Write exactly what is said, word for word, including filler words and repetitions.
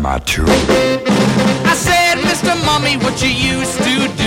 my tree. I said, Mister Mommy, what you used to do